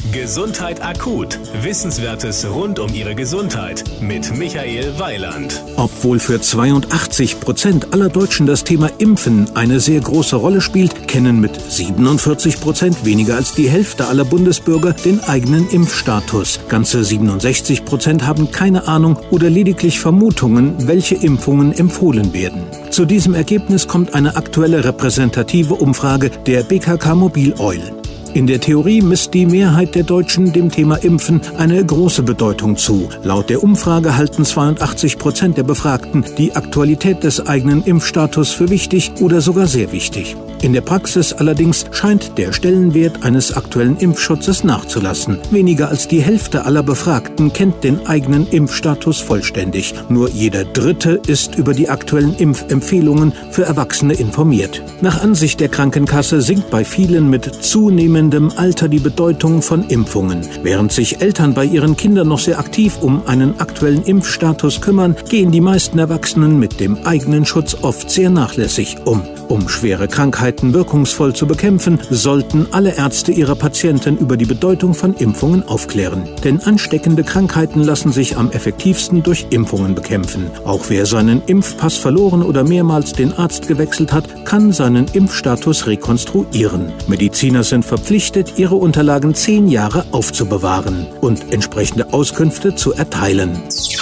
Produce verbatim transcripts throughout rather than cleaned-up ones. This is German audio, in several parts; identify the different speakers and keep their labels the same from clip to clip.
Speaker 1: Gesundheit akut. Wissenswertes rund um Ihre Gesundheit mit Michael Weiland.
Speaker 2: Obwohl für zweiundachtzig Prozent aller Deutschen das Thema Impfen eine sehr große Rolle spielt, kennen mit siebenundvierzig Prozent, weniger als die Hälfte aller Bundesbürger, den eigenen Impfstatus. Ganze siebenundsechzig Prozent haben keine Ahnung oder lediglich Vermutungen, welche Impfungen empfohlen werden. Zu diesem Ergebnis kommt eine aktuelle repräsentative Umfrage der B K K Mobil Oil. In der Theorie misst die Mehrheit der Deutschen dem Thema Impfen eine große Bedeutung zu. Laut der Umfrage halten zweiundachtzig Prozent der Befragten die Aktualität des eigenen Impfstatus für wichtig oder sogar sehr wichtig. In der Praxis allerdings scheint der Stellenwert eines aktuellen Impfschutzes nachzulassen. Weniger als die Hälfte aller Befragten kennt den eigenen Impfstatus vollständig. Nur jeder Dritte ist über die aktuellen Impfempfehlungen für Erwachsene informiert. Nach Ansicht der Krankenkasse sinkt bei vielen mit zunehmendem Alter die Bedeutung von Impfungen. Während sich Eltern bei ihren Kindern noch sehr aktiv um einen aktuellen Impfstatus kümmern, gehen die meisten Erwachsenen mit dem eigenen Schutz oft sehr nachlässig um. Um schwere Krankheiten wirkungsvoll zu bekämpfen, sollten alle Ärzte ihre Patienten über die Bedeutung von Impfungen aufklären. Denn ansteckende Krankheiten lassen sich am effektivsten durch Impfungen bekämpfen. Auch wer seinen Impfpass verloren oder mehrmals den Arzt gewechselt hat, kann seinen Impfstatus rekonstruieren. Mediziner sind verpflichtet, ihre Unterlagen zehn Jahre aufzubewahren und entsprechende Auskünfte zu erteilen.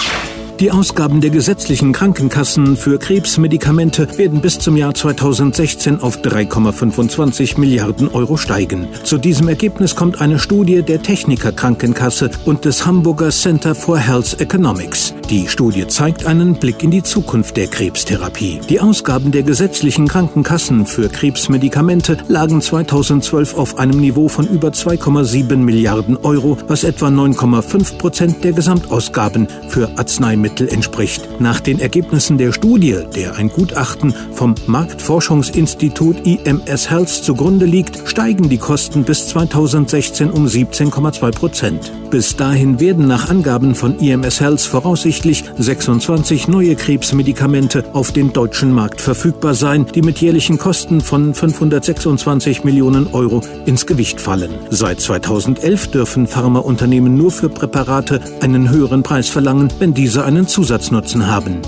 Speaker 2: Die Ausgaben der gesetzlichen Krankenkassen für Krebsmedikamente werden bis zum Jahr zweitausendsechzehn auf drei Komma fünfundzwanzig Milliarden Euro steigen. Zu diesem Ergebnis kommt eine Studie der Techniker Krankenkasse und des Hamburger Center for Health Economics. Die Studie zeigt einen Blick in die Zukunft der Krebstherapie. Die Ausgaben der gesetzlichen Krankenkassen für Krebsmedikamente lagen zweitausendzwölf auf einem Niveau von über zwei Komma sieben Milliarden Euro, was etwa neun Komma fünf Prozent der Gesamtausgaben für Arzneimittel entspricht. Nach den Ergebnissen der Studie, der ein Gutachten vom Marktforschungsinstitut I M S Health zugrunde liegt, steigen die Kosten bis zweitausendsechzehn um siebzehn Komma zwei Prozent. Bis dahin werden nach Angaben von I M S Health voraussichtlich sechsundzwanzig neue Krebsmedikamente auf den deutschen Markt verfügbar sein, die mit jährlichen Kosten von fünfhundertsechsundzwanzig Millionen Euro ins Gewicht fallen. Seit zweitausendelf dürfen Pharmaunternehmen nur für Präparate einen höheren Preis verlangen, wenn diese einen Zusatznutzen haben.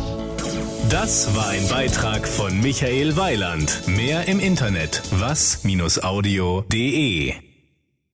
Speaker 1: Das war ein Beitrag von Michael Weiland. Mehr im Internet was Bindestrich audio punkt de